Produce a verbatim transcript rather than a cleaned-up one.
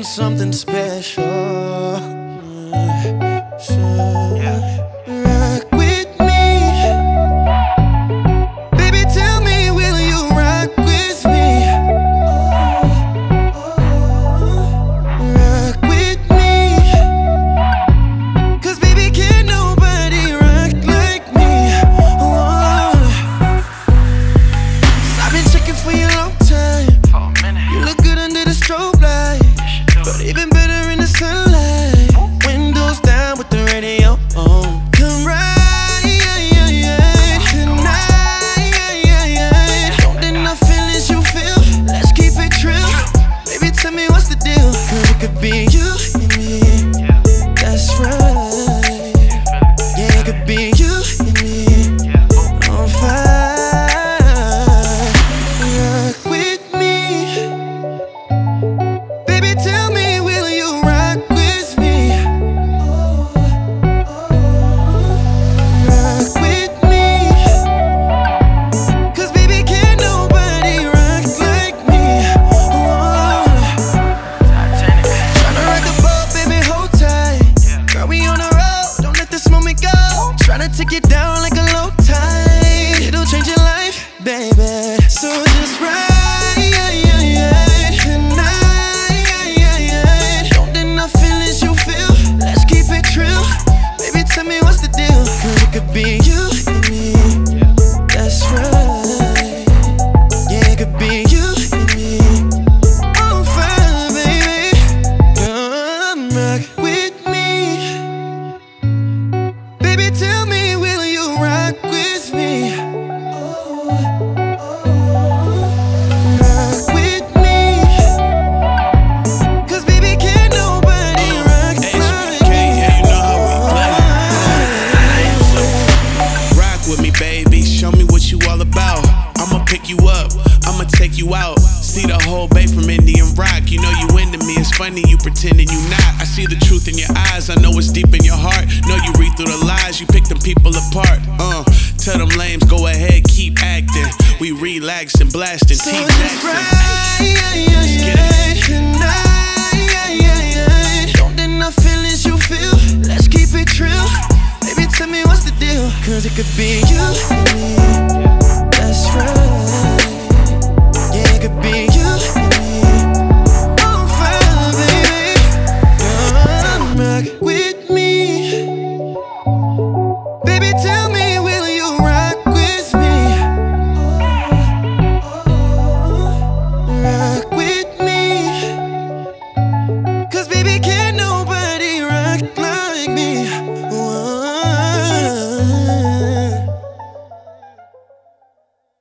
something special. Yeah. So rock with me, baby. Tell me, will you rock with me? Rock with me, 'cause baby, can't nobody rock like me. Oh. I've been checking for you a long time. You look good under the strobe light, but even better in the sunlight. Windows down with the radio on. Come right tonight. Don't deny feelings you feel. Let's keep it true. Baby, tell me what's the deal? 'Cause it could be you and me. That's right. Yeah, it could be you and me. On fire. Rock with me. Baby, tell me, will you rock with me? Rock with me, 'cause baby, can't nobody rock like me. Oh. Tryna rock the boat, baby, hold tight. Girl, we on the road, don't let this moment go. Tryna take it down like a low tide. It'll change your life, baby. So just ride tonight. Don't deny feelings you feel. Let's keep it true. Baby, tell me what's the deal? 'Cause it could be you and me. That's right. Yeah, it could be you and me. On fire, baby. Come rock with me. Baby, tell me, will you rock with me? Rock with me, 'cause baby, can't nobody rock like me. Yeah, you know how we play. Rock with me, baby. Show me what you all about. I'ma pick you up. I'ma take you out. See the whole bay from Indian Rock. You know you into me. It's funny you pretending you not. I see the truth in your eyes. I know it's deep in your heart. Know you read through the lies. You pick them people apart. Uh, tell them lames, go ahead, keep acting. We relaxing, blasting, So T just Jackson. ride get it. tonight. Don't deny feelings you feel. Let's keep it true. Baby, tell me what's the deal? 'Cause it could be you and me. That's right. Yeah, it could be you and me. On fire, baby. Come rock with me. Baby, tell me, will you rock with me? Rock with me, 'cause baby, can't nobody rock like me.